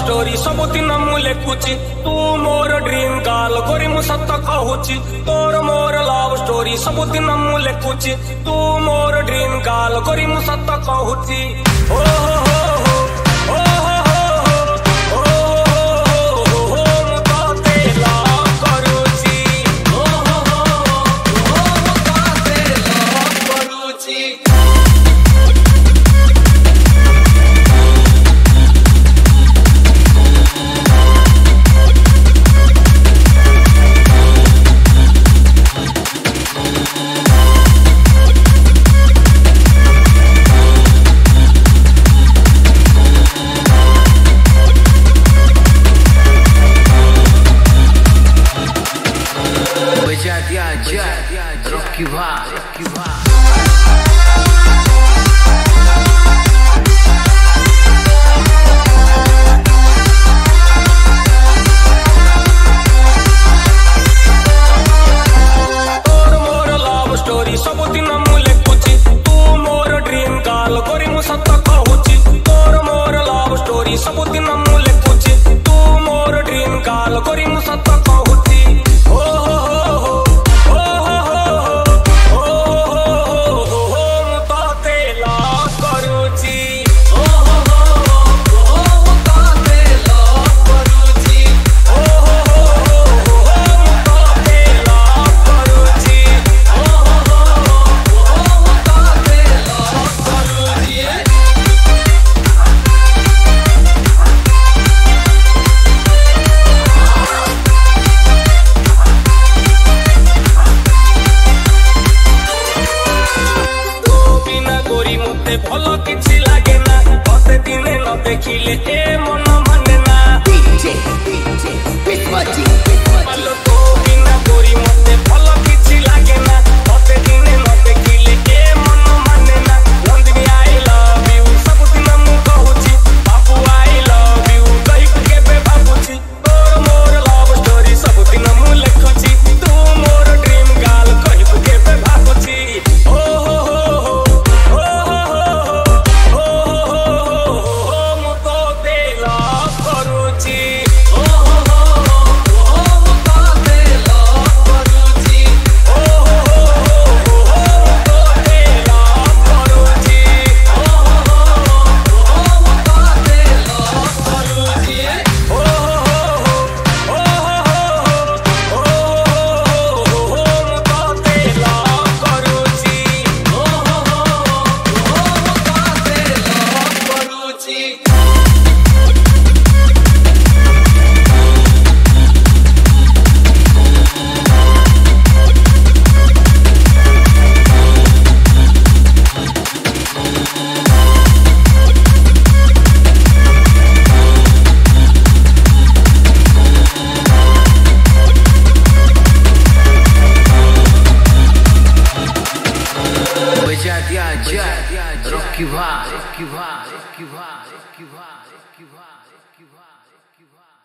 story सबुदिन मु लेखुची तू मोर dream girl गोरी मु सत कहूची तोर मोर लव स्टोरी सबुदिन मु लेखुची तू मोर ड्रीम गर्ल गोरी मु सत कहूची ओ हो ओ Rocky तोर मोर लव स्टोरी सबुदिन मु लेखुची तू मोर ड्रीम गर्ल गोरी मु सत कहूची तोर मोर लव स्टोरी सबुदिन मु लेखुची तू मोर ड्रीम गर्ल गोरी मु सत कहूची ओ भल किछि लागे ना बते दिने न देखिले ए मन माने ना पालो तो बिना गोरी मते भल किछि लागे ना बते दिने न देखिले ए मन माने ना नंदिनी आई लव यू सब दिन मु कहूची बाबू आई लव यू कहि केबे भाबुची तोर मोर लव स्टोरी सब दिन मु लेखुची तू मोर ड्रीम गर्ल कहि केबे भाबुची ओ Rocky